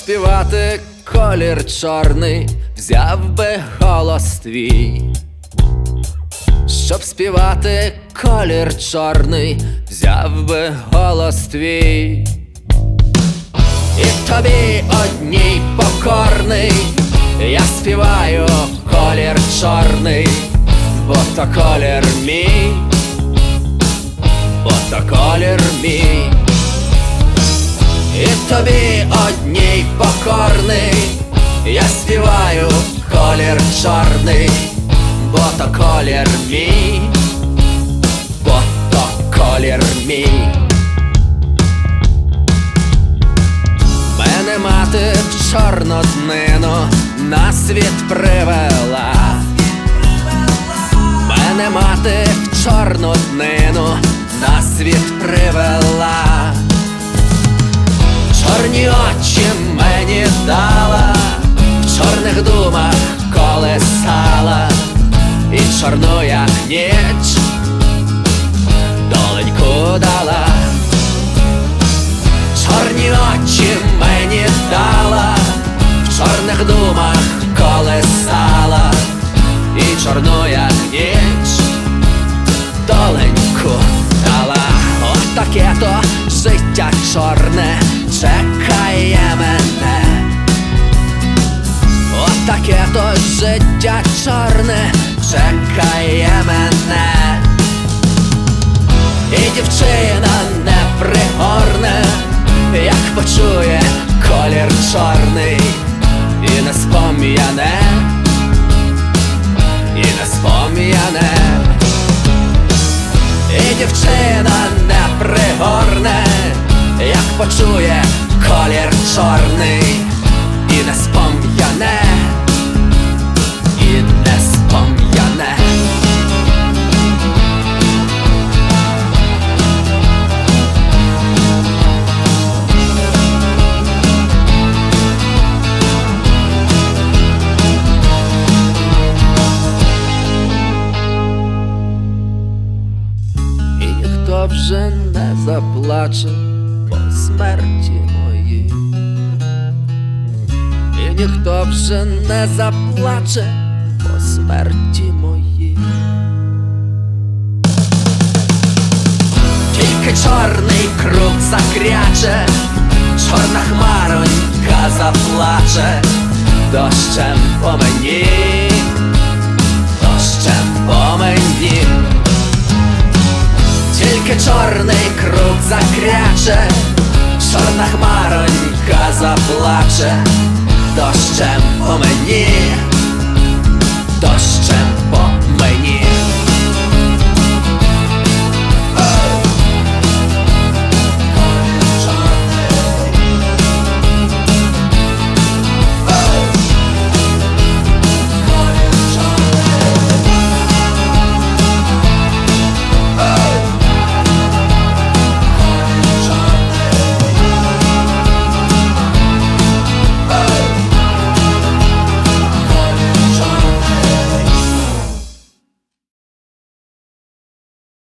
співати колір чорний, взяв би голос твій. Щоб співати колір чорний, взяв би голос твій. І тобі одній покорний я співаю колір чорний, бо то колір мій, бо то колір мій. І тобі одній покорний я співаю колір чорний, бо то колір мій, бо то колір мій. Мене мати в чорну днину на світ привела. Мене мати в чорну днину на світ привела. Чорні очі мені дала, в чорних думах колесала, і чорну, як ніч, доленьку дала. Чорні очі мені дала, в чорних думах колесала, і чорну, як ніч, доленьку дала. Отаке то життя чорне чекає мене. Отаке то життя чорне чекає мене. І дівчина не пригорне, як почує колір чорний, і не спом'яне, і не спом'яне. І дівчина не пригорне, як почує колір чорний, і не спом'яне, і не спом'яне. І ніхто вже не заплаче по смерті моїй. І ніхто вже не заплаче по смерті моїй. Тільки чорний круг закряче, чорна хмаронька заплаче, дощем по мені, дощем по мені. Тільки чорний круг закряче, чорна хмаронька заплаче, дощем по мені, дощем по мені.